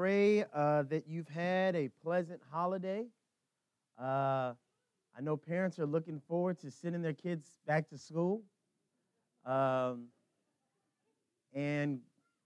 pray that you've had a pleasant holiday. I know parents are looking forward to sending their kids back to school. And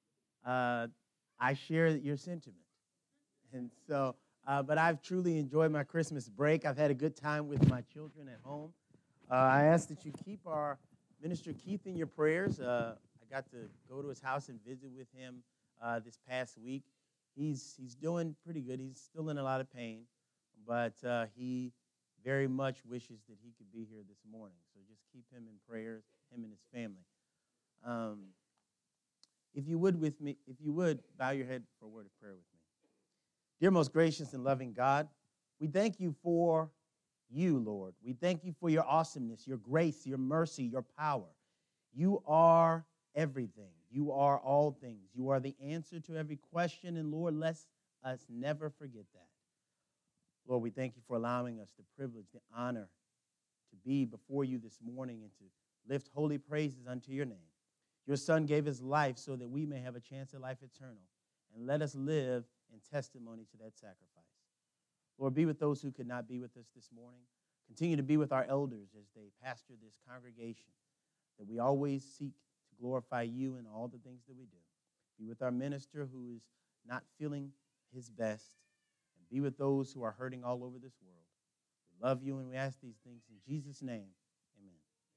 I share your sentiment. And so, but I've truly enjoyed my Christmas break. I've had a good time with my children at home. I ask that you keep our Minister Keith in your prayers. I got to go to his house and visit with him this past week. He's doing pretty good. He's still in a lot of pain, but he very much wishes that he could be here this morning. So just keep him in prayers, him and his family. If you would, bow your head for a word of prayer with me. Dear most gracious and loving God, we thank you for you, Lord. We thank you for your awesomeness, your grace, your mercy, your power. You are everything. You are all things. You are the answer to every question, and Lord, let us never forget that. Lord, we thank you for allowing us the privilege, the honor to be before you this morning and to lift holy praises unto your name. Your Son gave his life so that we may have a chance at life eternal, and let us live in testimony to that sacrifice. Lord, be with those who could not be with us this morning. Continue to be with our elders as they pastor this congregation, that we always seek to glorify you in all the things that we do. Be with our minister who is not feeling his best, and be with those who are hurting all over this world. We love you, and we ask these things in Jesus' name. Amen.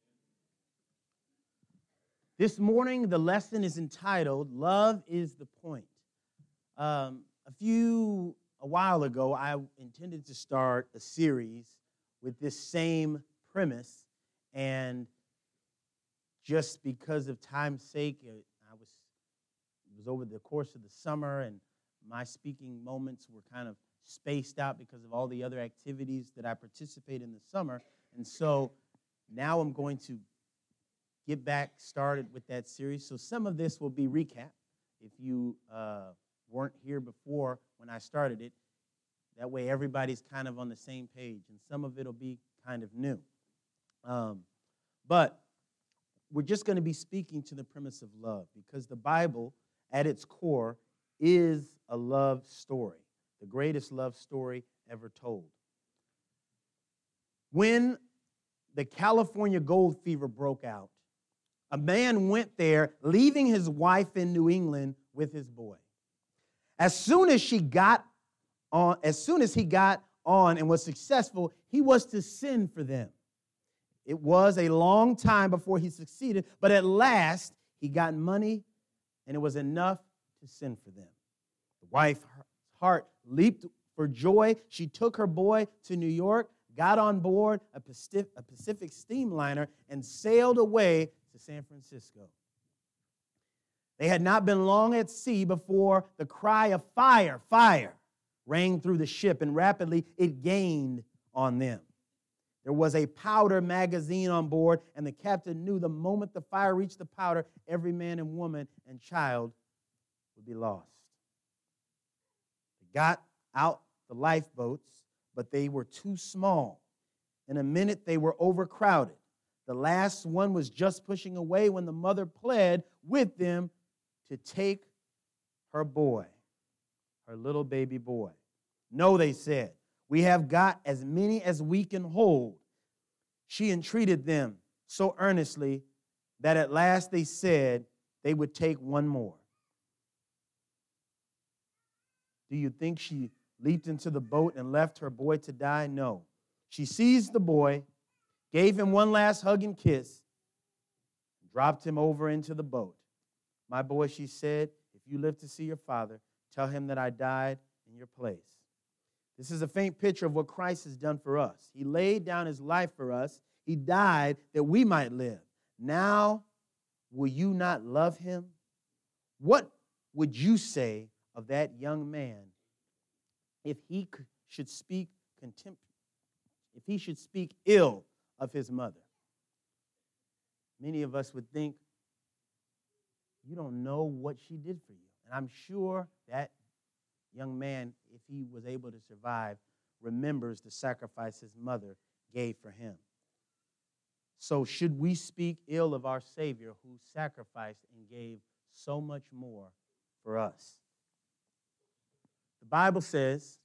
This morning, the lesson is entitled, Love is the Point. A while ago, I intended to start a series with this same premise, and just because of time's sake, it was over the course of the summer, and my speaking moments were kind of spaced out because of all the other activities that I participate in the summer, and so now I'm going to get back started with that series. So some of this will be recap. If you weren't here before when I started it, that way everybody's kind of on the same page, and some of it will be kind of new. But we're just going to be speaking to the premise of love, because the Bible, at its core, is a love story, the greatest love story ever told. When the California gold fever broke out, a man went there, leaving his wife in New England with his boy. As soon as he got on and was successful, he was to send for them. It was a long time before he succeeded, but at last he got money, and it was enough to send for them. The wife's heart leaped for joy. She took her boy to New York, got on board a Pacific steamliner, and sailed away to San Francisco. They had not been long at sea before the cry of fire, fire, rang through the ship, and rapidly it gained on them. There was a powder magazine on board, and the captain knew the moment the fire reached the powder, every man and woman and child would be lost. They got out the lifeboats, but they were too small. In a minute, they were overcrowded. The last one was just pushing away when the mother pled with them to take her boy, her little baby boy. No, they said, we have got as many as we can hold. She entreated them so earnestly that at last they said they would take one more. Do you think she leaped into the boat and left her boy to die? No. She seized the boy, gave him one last hug and kiss, and dropped him over into the boat. My boy, she said, if you live to see your father, tell him that I died in your place. This is a faint picture of what Christ has done for us. He laid down his life for us. He died that we might live. Now, will you not love him? What would you say of that young man if he should speak ill of his mother? Many of us would think, you don't know what she did for you. And I'm sure that young man, if he was able to survive, remembers the sacrifice his mother gave for him. So should we speak ill of our Savior who sacrificed and gave so much more for us? The Bible says,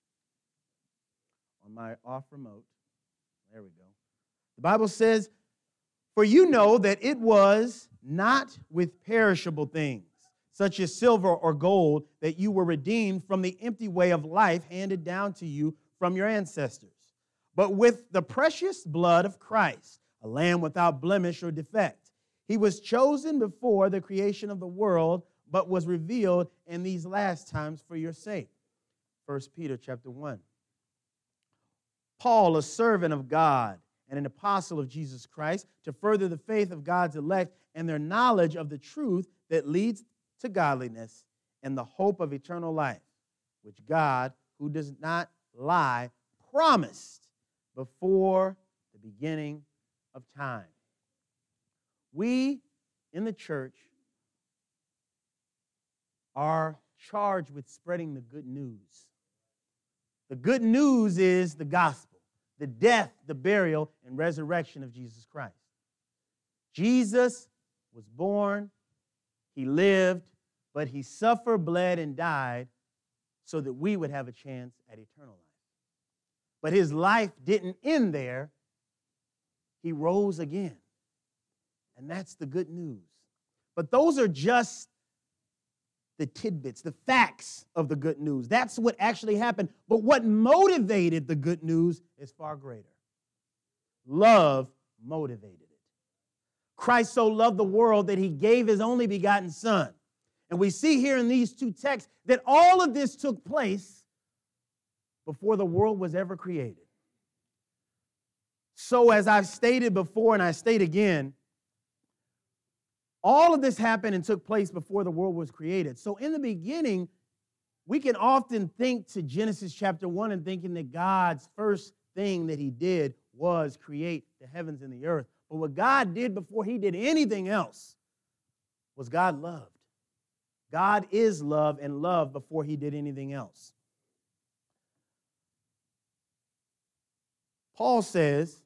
on my off remote, there we go. The Bible says, for you know that it was not with perishable things, such as silver or gold, that you were redeemed from the empty way of life handed down to you from your ancestors, but with the precious blood of Christ, a lamb without blemish or defect. He was chosen before the creation of the world, but was revealed in these last times for your sake. 1 Peter chapter 1. Paul, a servant of God and an apostle of Jesus Christ, to further the faith of God's elect and their knowledge of the truth that leads to godliness and the hope of eternal life, which God, who does not lie, promised before the beginning of time. We in the church are charged with spreading the good news. The good news is the gospel, the death, the burial, and resurrection of Jesus Christ. Jesus was born, he lived, but he suffered, bled, and died so that we would have a chance at eternal life. But his life didn't end there. He rose again. And that's the good news. But those are just the tidbits, the facts of the good news. That's what actually happened. But what motivated the good news is far greater. Love motivated it. Christ so loved the world that he gave his only begotten Son. And we see here in these two texts that all of this took place before the world was ever created. So as I've stated before and I state again, all of this happened and took place before the world was created. So in the beginning, we can often think to Genesis chapter 1 and thinking that God's first thing that he did was create the heavens and the earth. But what God did before he did anything else was God loved. God is love and love before he did anything else. Paul says,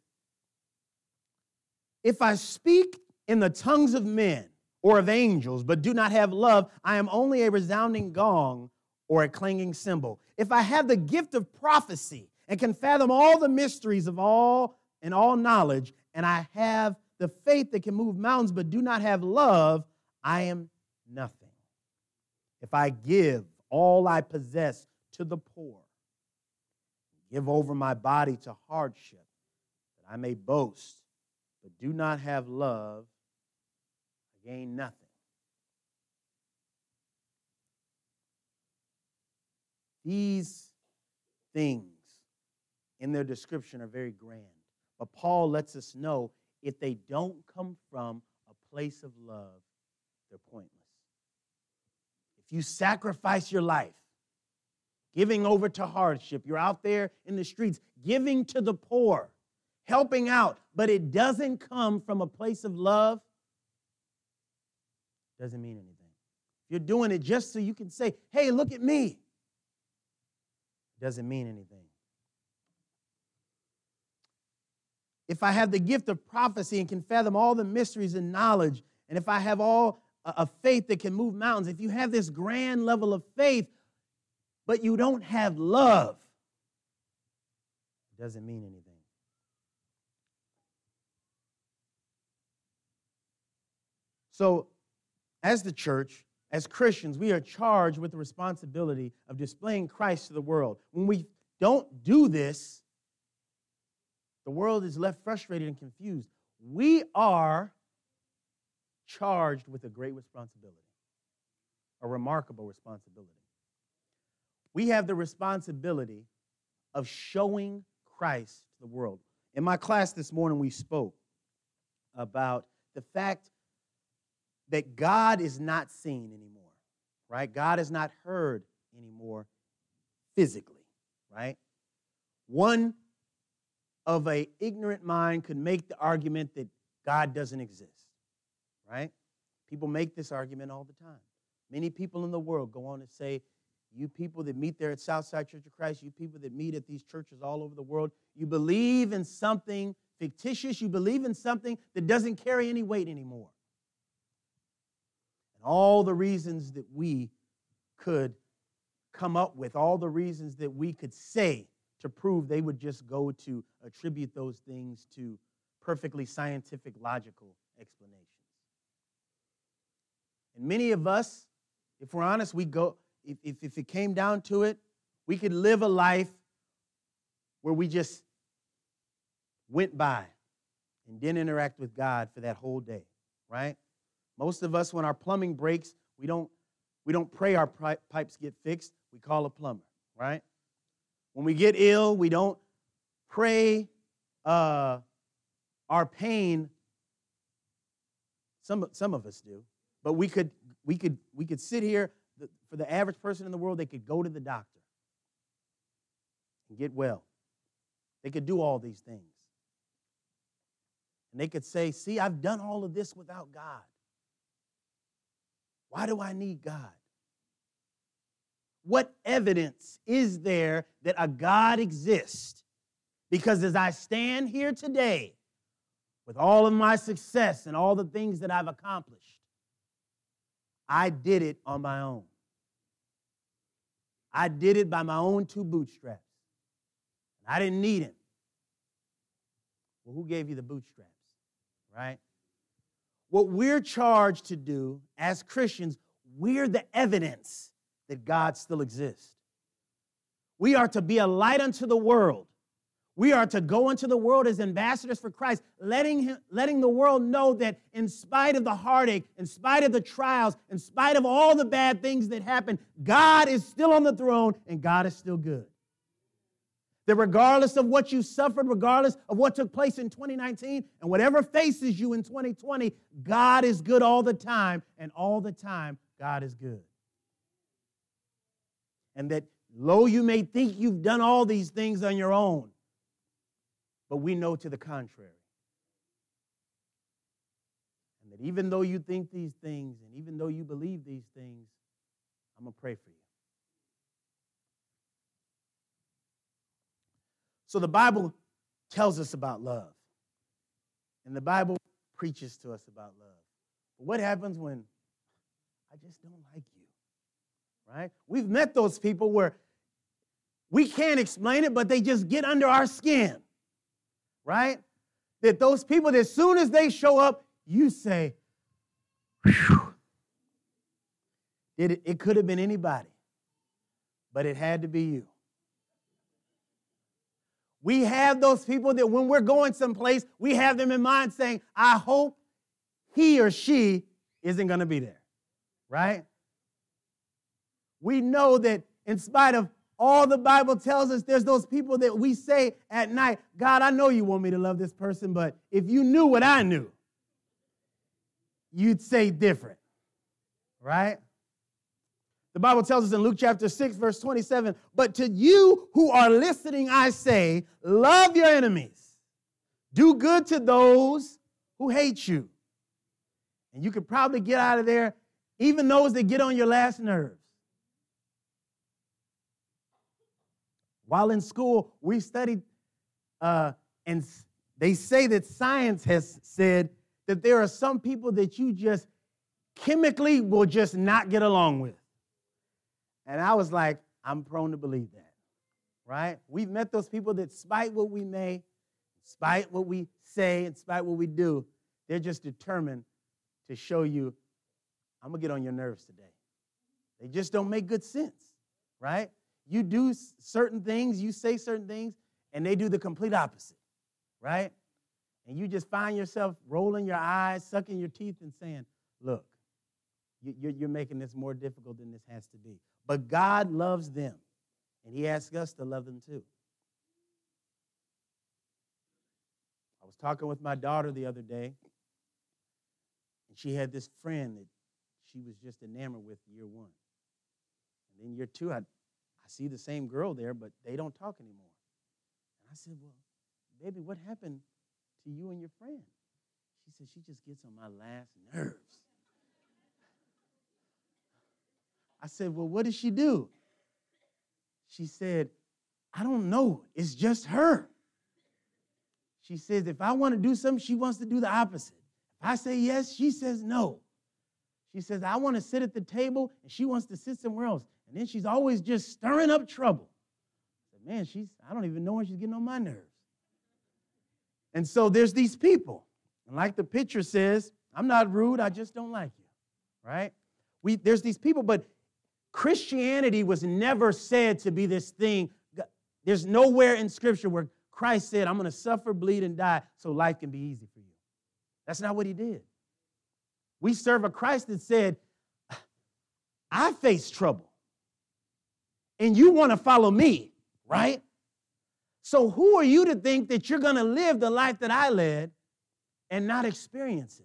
if I speak in the tongues of men or of angels, but do not have love, I am only a resounding gong or a clanging cymbal. If I have the gift of prophecy and can fathom all the mysteries of all knowledge, and I have the faith that can move mountains, but do not have love, I am nothing. If I give all I possess to the poor, give over my body to hardship, that I may boast, but do not have love, I gain nothing. These things in their description are very grand. But Paul lets us know if they don't come from a place of love, they're pointless. If you sacrifice your life, giving over to hardship, you're out there in the streets, giving to the poor, helping out, but it doesn't come from a place of love, doesn't mean anything. You're doing it just so you can say, hey, look at me. Doesn't mean anything. If I have the gift of prophecy and can fathom all the mysteries and knowledge, and if I have all a faith that can move mountains, if you have this grand level of faith, but you don't have love, it doesn't mean anything. So, as the church, as Christians, we are charged with the responsibility of displaying Christ to the world. When we don't do this, the world is left frustrated and confused. We are charged with a great responsibility, a remarkable responsibility. We have the responsibility of showing Christ to the world. In my class this morning, we spoke about the fact that God is not seen anymore, right? God is not heard anymore physically, right? One of an ignorant mind could make the argument that God doesn't exist, right? People make this argument all the time. Many people in the world go on to say, you people that meet there at Southside Church of Christ, you people that meet at these churches all over the world, you believe in something fictitious, you believe in something that doesn't carry any weight anymore. And all the reasons that we could come up with all the reasons that we could say to prove, they would just go to attribute those things to perfectly scientific, logical explanations. And many of us, if we're honest, if it came down to it, we could live a life where we just went by and didn't interact with God for that whole day, right? Most of us, when our plumbing breaks, we don't pray our pipes get fixed. We call a plumber, right? When we get ill, we don't pray our pain. Some of us do, but we could sit here. For the average person in the world, they could go to the doctor and get well. They could do all these things. And they could say, see, I've done all of this without God. Why do I need God? What evidence is there that a God exists? Because as I stand here today, with all of my success and all the things that I've accomplished, I did it on my own. I did it by my own two bootstraps. I didn't need him. Well, who gave you the bootstraps, right? What we're charged to do as Christians, we're the evidence that God still exists. We are to be a light unto the world. We are to go into the world as ambassadors for Christ, letting the world know that in spite of the heartache, in spite of the trials, in spite of all the bad things that happen, God is still on the throne and God is still good. That regardless of what you suffered, regardless of what took place in 2019, and whatever faces you in 2020, God is good all the time, and all the time, God is good. And that, though you may think you've done all these things on your own, but we know to the contrary. And that even though you think these things, and even though you believe these things, I'm going to pray for you. So the Bible tells us about love. And the Bible preaches to us about love. But what happens when I just don't like you? Right? We've met those people where we can't explain it, but they just get under our skin. Right? That those people, that as soon as they show up, you say, whew. It could have been anybody, but it had to be you. We have those people that when we're going someplace, we have them in mind saying, I hope he or she isn't going to be there, right? We know that in spite of all the Bible tells us, there's those people that we say at night, God, I know you want me to love this person, but if you knew what I knew, you'd say different, right? The Bible tells us in Luke chapter 6, verse 27, but to you who are listening, I say, love your enemies. Do good to those who hate you. And you could probably get out of there, even those that get on your last nerves. While in school, we studied, and they say that science has said that there are some people that you just chemically will just not get along with. And I was like, I'm prone to believe that, right? We've met those people that despite what we may, despite what we say, and despite what we do, they're just determined to show you, I'm going to get on your nerves today. They just don't make good sense, right? You do certain things, you say certain things, and they do the complete opposite, right? And you just find yourself rolling your eyes, sucking your teeth, and saying, look, you're making this more difficult than this has to be. But God loves them, and he asks us to love them too. I was talking with my daughter the other day, and she had this friend that she was just enamored with year one. And then year two, I see the same girl there, but they don't talk anymore. And I said, well, baby, what happened to you and your friend? She said, she just gets on my last nerves. I said, well, what does she do? She said, I don't know. It's just her. She says, if I want to do something, she wants to do the opposite. If I say yes, she says no. She says, I want to sit at the table, and she wants to sit somewhere else. And then she's always just stirring up trouble. I said, man, I don't even know when she's getting on my nerves. And so there's these people. And like the picture says, I'm not rude, I just don't like you, right? There's these people, but Christianity was never said to be this thing. There's nowhere in Scripture where Christ said, I'm going to suffer, bleed, and die so life can be easy for you. That's not what he did. We serve a Christ that said, I face trouble, and you want to follow me, right? So who are you to think that you're going to live the life that I led and not experience it?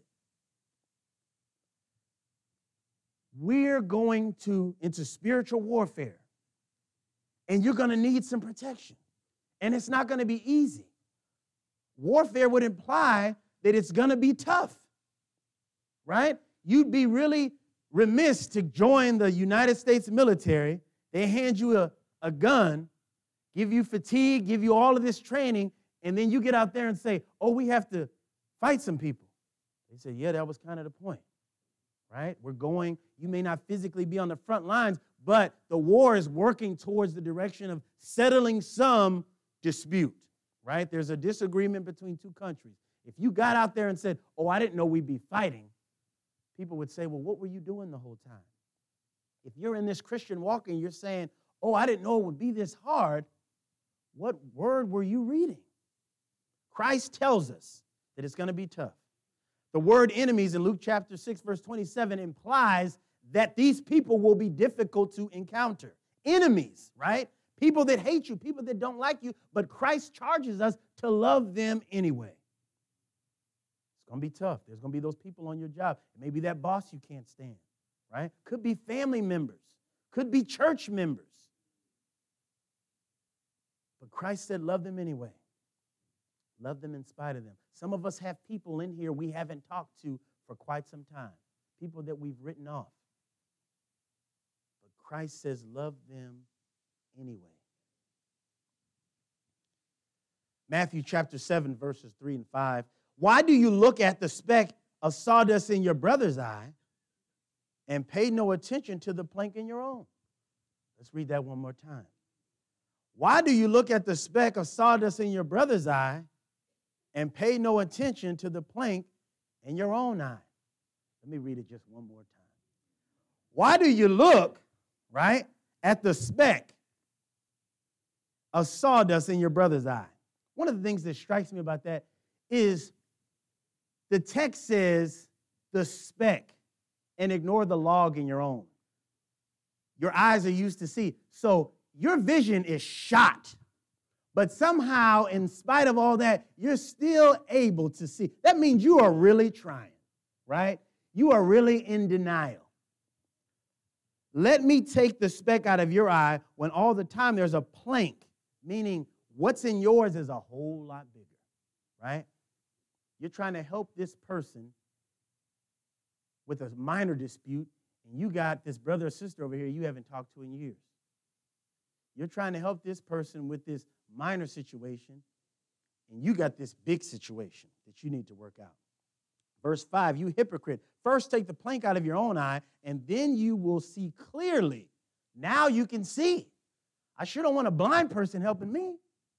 We're going into spiritual warfare, and you're going to need some protection, and it's not going to be easy. Warfare would imply that it's going to be tough, right? You'd be really remiss to join the United States military. They hand you a gun, give you fatigue, give you all of this training, and then you get out there and say, oh, we have to fight some people. They say, yeah, that was kind of the point, right? You may not physically be on the front lines, but the war is working towards the direction of settling some dispute, right? There's a disagreement between two countries. If you got out there and said, oh, I didn't know we'd be fighting, people would say, well, what were you doing the whole time? If you're in this Christian walk and you're saying, oh, I didn't know it would be this hard, what word were you reading? Christ tells us that it's going to be tough. The word enemies in Luke chapter 6, verse 27 implies that these people will be difficult to encounter. Enemies, right? People that hate you, people that don't like you, but Christ charges us to love them anyway. It's going to be tough. There's going to be those people on your job. Maybe that boss you can't stand, right? Could be family members. Could be church members. But Christ said, love them anyway. Love them in spite of them. Some of us have people in here we haven't talked to for quite some time. People that we've written off. But Christ says, love them anyway. Matthew chapter 7, verses 3 and 5. Why do you look at the speck of sawdust in your brother's eye and pay no attention to the plank in your own? Let's read that one more time. Why do you look at the speck of sawdust in your brother's eye and pay no attention to the plank in your own eye? Let me read it just one more time. Why do you look, right, at the speck of sawdust in your brother's eye? One of the things that strikes me about that is the text says the speck and ignore the log in your own. Your eyes are used to see. So your vision is shot. But somehow, in spite of all that, you're still able to see. That means you are really trying, right? You are really in denial. Let me take the speck out of your eye when all the time there's a plank, meaning what's in yours is a whole lot bigger, right? You're trying to help this person with a minor dispute, and you got this brother or sister over here you haven't talked to in years. You're trying to help this person with this minor situation, and you got this big situation that you need to work out. Verse 5, you hypocrite, first take the plank out of your own eye, and then you will see clearly. Now you can see. I sure don't want a blind person helping me.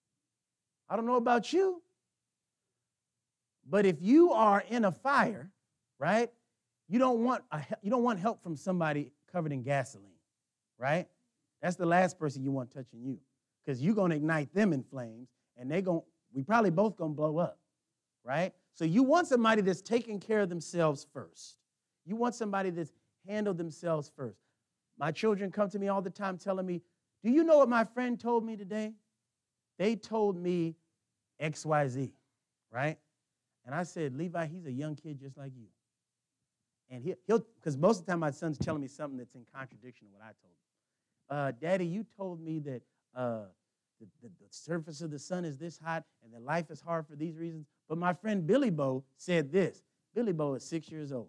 I don't know about you. But if you are in a fire, right, you don't want help from somebody covered in gasoline, right? That's the last person you want touching you, because you're going to ignite them in flames, and we probably both going to blow up, right? So you want somebody that's taking care of themselves first. You want somebody that's handled themselves first. My children come to me all the time telling me, do you know what my friend told me today? They told me XYZ, right? And I said, Levi, he's a young kid just like you. And he'll, because most of the time my son's telling me something that's in contradiction to what I told him. Daddy, you told me that the surface of the sun is this hot and that life is hard for these reasons. But my friend Billy Bo said this. Billy Bo is 6 years old.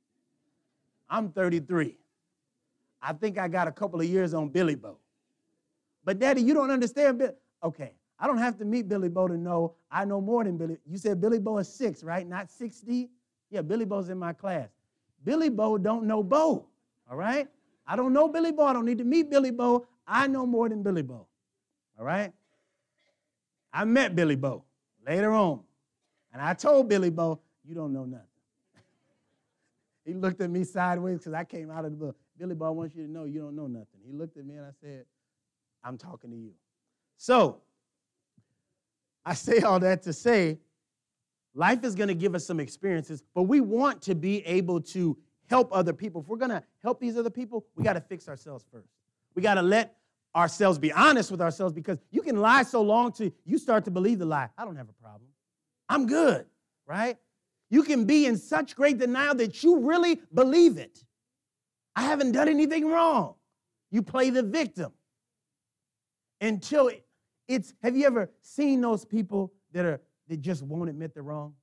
I'm 33. I think I got a couple of years on Billy Bo. But Daddy, you don't understand. Okay, I don't have to meet Billy Bo to know I know more than Billy. You said Billy Bo is 6, right? Not 60? Yeah, Billy Bo's in my class. Billy Bo don't know Bo, all right? I don't know Billy Bo. I don't need to meet Billy Bo. I know more than Billy Bo. All right? I met Billy Bo later on. And I told Billy Bo, you don't know nothing. He looked at me sideways because I came out of the book. Billy Bo, I want you to know you don't know nothing. He looked at me and I said, I'm talking to you. So, I say all that to say, life is going to give us some experiences, but we want to be able to help other people. If we're going to help these other people, we got to fix ourselves first. We got to let ourselves be honest with ourselves, because you can lie so long till you start to believe the lie. I don't have a problem. I'm good, right? You can be in such great denial that you really believe it. I haven't done anything wrong. You play the victim until have you ever seen those people that just won't admit they're wrong?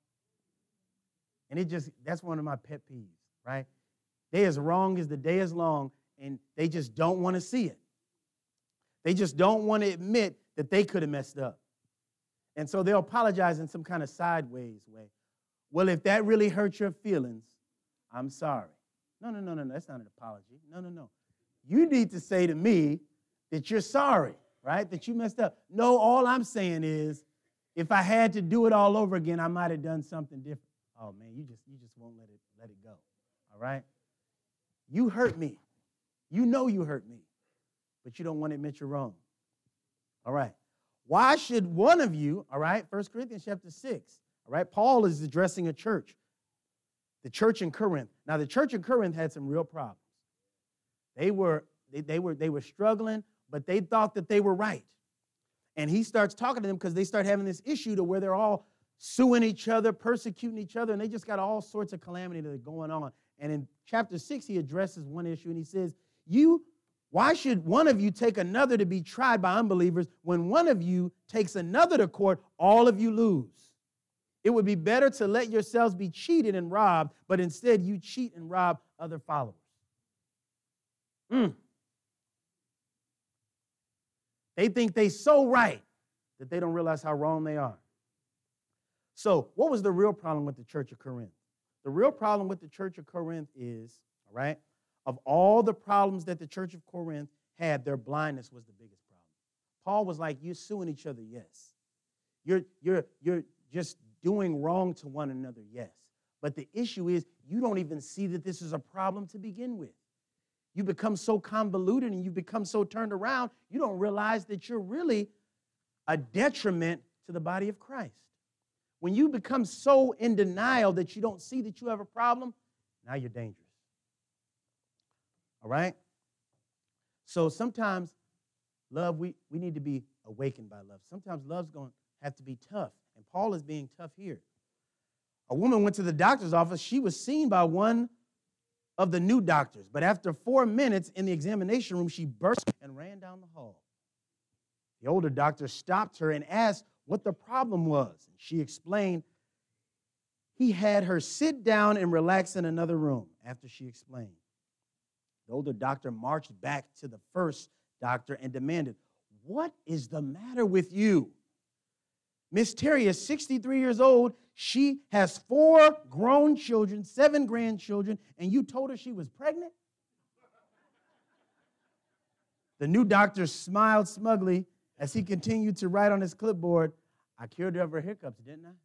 And that's one of my pet peeves, right? They as wrong as the day is long, and they just don't want to see it. They just don't want to admit that they could have messed up. And so they'll apologize in some kind of sideways way. Well, if that really hurts your feelings, I'm sorry. No, that's not an apology. No. You need to say to me that you're sorry, right? That you messed up. No, all I'm saying is, if I had to do it all over again, I might have done something different. Oh, man, you just won't let it go, all right? You hurt me. You know you hurt me, but you don't want to admit you're wrong. All right. Why should one of you, all right, 1 Corinthians chapter 6, all right, Paul is addressing a church, the church in Corinth. Now, the church in Corinth had some real problems. They were struggling, but they thought that they were right. And he starts talking to them because they start having this issue to where they're all suing each other, persecuting each other, and they just got all sorts of calamity that are going on. And in chapter 6, he addresses one issue, and he says, why should one of you take another to be tried by unbelievers when one of you takes another to court, all of you lose? It would be better to let yourselves be cheated and robbed, but instead you cheat and rob other followers. They think they're so right that they don't realize how wrong they are. So what was the real problem with the church of Corinth? The real problem with the church of Corinth is, all right, of all the problems that the church of Corinth had, their blindness was the biggest problem. Paul was like, you're suing each other, yes. You're just doing wrong to one another, yes. But the issue is you don't even see that this is a problem to begin with. You become so convoluted and you become so turned around, you don't realize that you're really a detriment to the body of Christ. When you become so in denial that you don't see that you have a problem, now you're dangerous. All right? So sometimes love, we need to be awakened by love. Sometimes love's going to have to be tough, and Paul is being tough here. A woman went to the doctor's office. She was seen by one of the new doctors, but after 4 minutes in the examination room, she burst and ran down the hall. The older doctor stopped her and asked what the problem was. And she explained he had her sit down and relax in another room. After she explained, the older doctor marched back to the first doctor and demanded, what is the matter with you? Miss Terry is 63 years old. She has 4 grown children, 7 grandchildren, and you told her she was pregnant? The new doctor smiled smugly as he continued to write on his clipboard, I cured her of her hiccups, didn't I?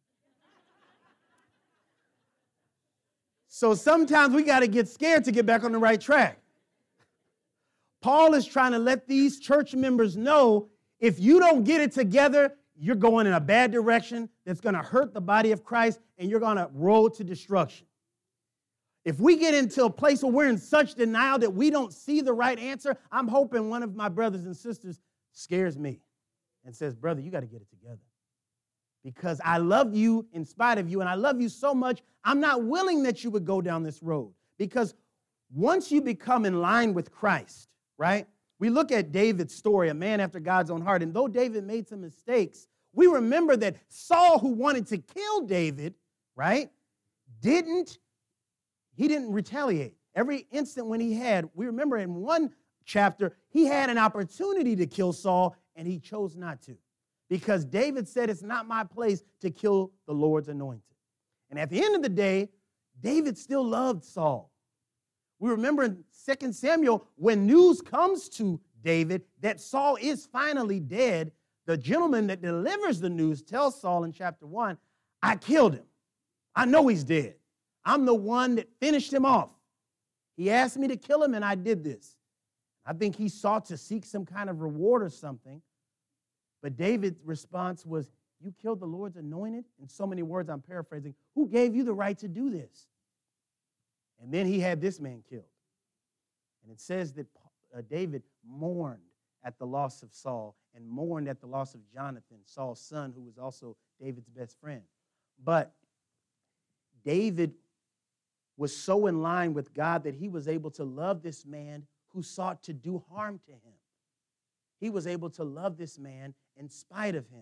So sometimes we got to get scared to get back on the right track. Paul is trying to let these church members know, if you don't get it together, you're going in a bad direction that's going to hurt the body of Christ, and you're going to roll to destruction. If we get into a place where we're in such denial that we don't see the right answer, I'm hoping one of my brothers and sisters scares me and says, brother, you got to get it together. Because I love you in spite of you, and I love you so much, I'm not willing that you would go down this road. Because once you become in line with Christ, right? We look at David's story, a man after God's own heart, and though David made some mistakes, we remember that Saul, who wanted to kill David, right, didn't retaliate. Every instant when we remember in one chapter, he had an opportunity to kill Saul, and he chose not to. Because David said, it's not my place to kill the Lord's anointed. And at the end of the day, David still loved Saul. We remember in 2 Samuel, when news comes to David that Saul is finally dead, the gentleman that delivers the news tells Saul in chapter 1, I killed him. I know he's dead. I'm the one that finished him off. He asked me to kill him, and I did this. I think he sought to seek some kind of reward or something. But David's response was, you killed the Lord's anointed? In so many words, I'm paraphrasing. Who gave you the right to do this? And then he had this man killed. And it says that David mourned at the loss of Saul and mourned at the loss of Jonathan, Saul's son, who was also David's best friend. But David was so in line with God that he was able to love this man who sought to do harm to him. He was able to love this man in spite of him.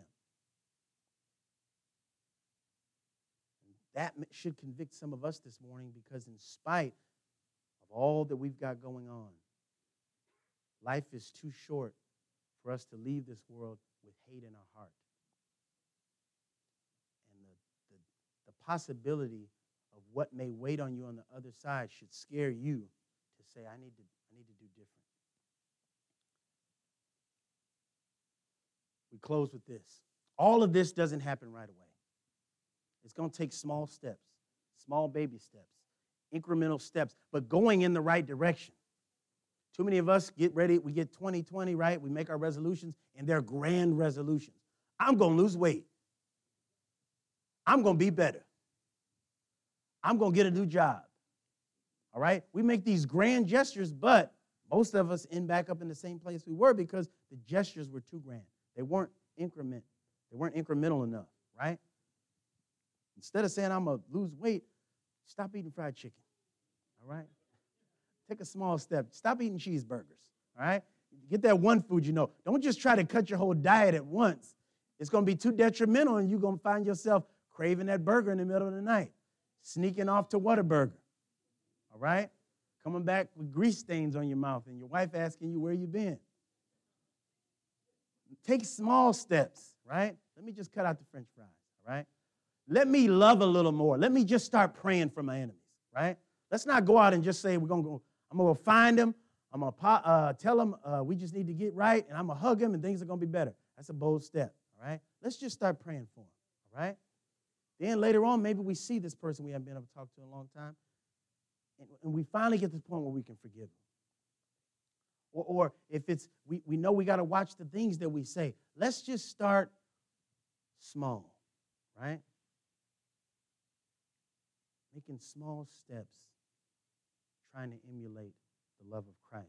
That should convict some of us this morning, because in spite of all that we've got going on, life is too short for us to leave this world with hate in our heart. And the possibility of what may wait on you on the other side should scare you to say, I need to do different. We close with this. All of this doesn't happen right away. It's going to take small steps, small baby steps, incremental steps, but going in the right direction. Too many of us get ready, we get 2020, right? We make our resolutions, and they're grand resolutions. I'm going to lose weight. I'm going to be better. I'm going to get a new job. All right? We make these grand gestures, but most of us end back up in the same place we were because the gestures were too grand. They weren't incremental enough, right? Instead of saying I'm going to lose weight, stop eating fried chicken, all right? Take a small step. Stop eating cheeseburgers, all right? Get that one food you know. Don't just try to cut your whole diet at once. It's going to be too detrimental, and you're going to find yourself craving that burger in the middle of the night, sneaking off to Whataburger, all right? Coming back with grease stains on your mouth and your wife asking you where you been. Take small steps, right? Let me just cut out the French fries, all right? Let me love a little more. Let me just start praying for my enemies, right? Let's not go out and just say I'm going to go find them. I'm going to tell them we just need to get right, and I'm going to hug them, and things are going to be better. That's a bold step, all right? Let's just start praying for them, all right? Then later on, maybe we see this person we haven't been able to talk to in a long time, and we finally get to the point where we can forgive them. Or if it's, we know we got to watch the things that we say. Let's just start small, right? Making small steps, trying to emulate the love of Christ.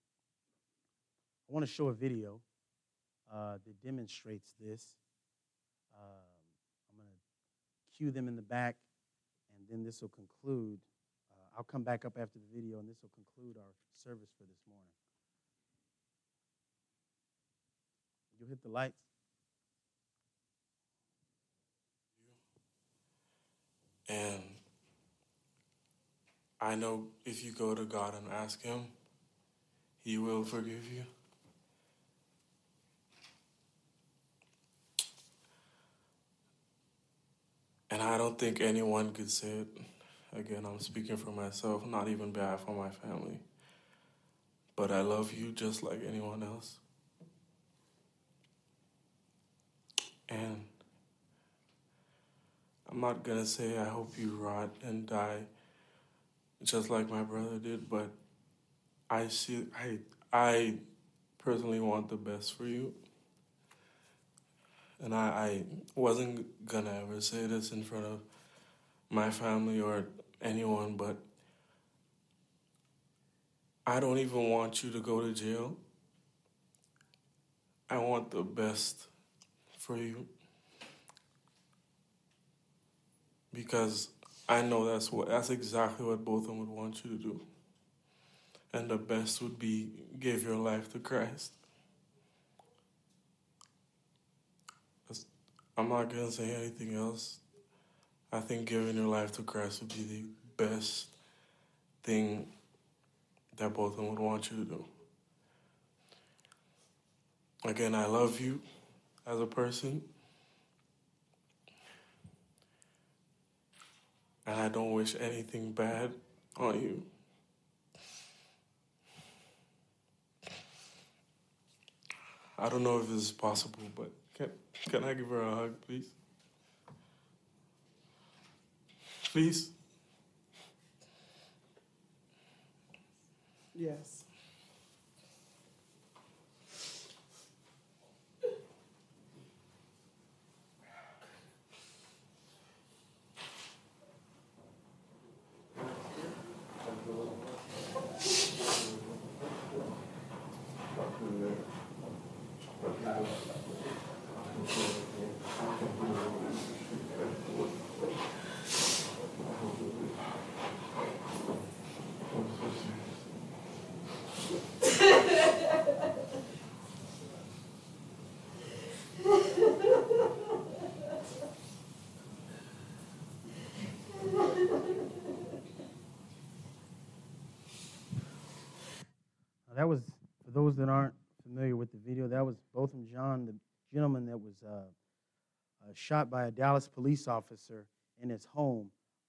I want to show a video that demonstrates this. I'm going to cue them in the back, and then this will conclude. I'll come back up after the video, and this will conclude our service for this morning. You'll hit the lights. And I know if you go to God and ask Him, He will forgive you. And I don't think anyone could say it. Again, I'm speaking for myself, not even bad for my family. But I love you just like anyone else. And I'm not going to say I hope you rot and die just like my brother did, but I personally want the best for you. And I wasn't going to ever say this in front of my family or anyone, but I don't even want you to go to jail. I want the best for you. Because I know that's exactly what both of them would want you to do. And the best would be give your life to Christ. I'm not going to say anything else. I think giving your life to Christ would be the best thing that both of them would want you to do. Again, I love you as a person. And I don't wish anything bad on you. I don't know if this is possible, but can I give her a hug, please? Please? Yes. That was, for those that aren't familiar with the video, that was Botham Jean, the gentleman that was shot by a Dallas police officer in his home.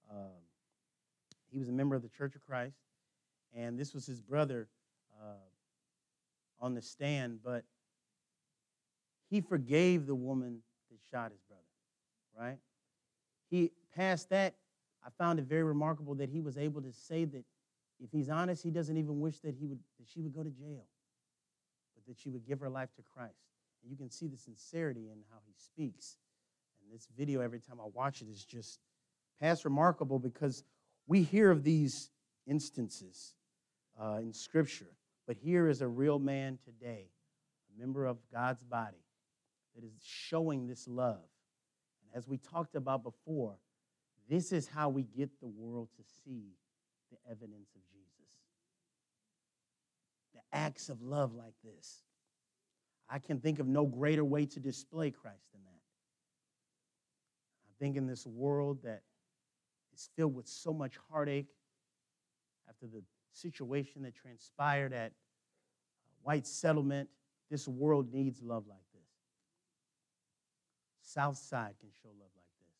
He was a member of the Church of Christ, and this was his brother on the stand, but he forgave the woman that shot his brother, right? He, past that, I found it very remarkable that he was able to say that if he's honest, he doesn't even wish that she would go to jail, but that she would give her life to Christ. And you can see the sincerity in how he speaks. And this video, every time I watch it, is just past remarkable, because we hear of these instances in Scripture, but here is a real man today, a member of God's body, that is showing this love. And as we talked about before, this is how we get the world to see the evidence of Jesus. The acts of love like this. I can think of no greater way to display Christ than that. I think in this world that is filled with so much heartache after the situation that transpired at White Settlement, this world needs love like this. Southside can show love like this.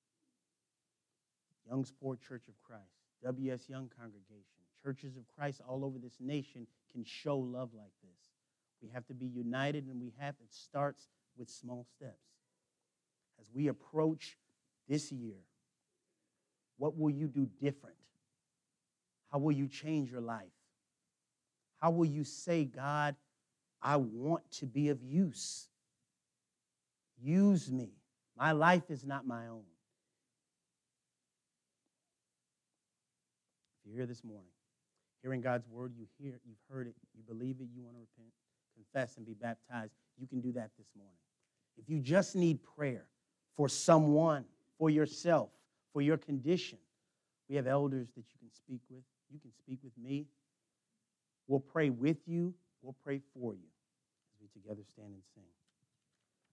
Youngsport Church of Christ, W.S. Young Congregation, churches of Christ all over this nation can show love like this. We have to be united, and it starts with small steps. As we approach this year, what will you do different? How will you change your life? How will you say, God, I want to be of use? Use me. My life is not my own. If you're here this morning, hearing God's word, you've heard it, you believe it, you want to repent, confess, and be baptized, you can do that this morning. If you just need prayer for someone, for yourself, for your condition, we have elders that you can speak with. You can speak with me. We'll pray with you. We'll pray for you as we together stand and sing.